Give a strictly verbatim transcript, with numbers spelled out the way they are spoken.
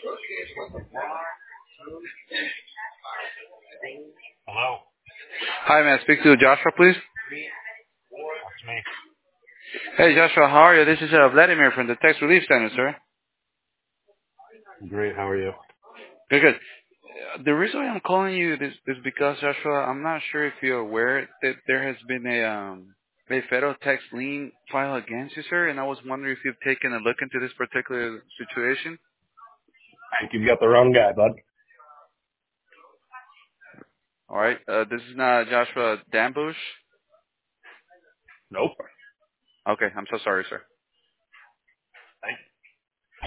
Hello, Hi, may I speak to Joshua, please? that's me. Hey, Joshua, how are you? This is uh, Vladimir from the Tax Relief Center, sir. Great. How are you? Good, good. Uh, The reason why I'm calling you is, is because, Joshua, I'm not sure if you're aware that there has been a um, a federal tax lien filed against you, sir, and I was wondering if you've taken a look into this particular situation. I think you've got the wrong guy, bud. All right, uh, this is not Joshua Dambush. Nope. Okay, I'm so sorry, sir.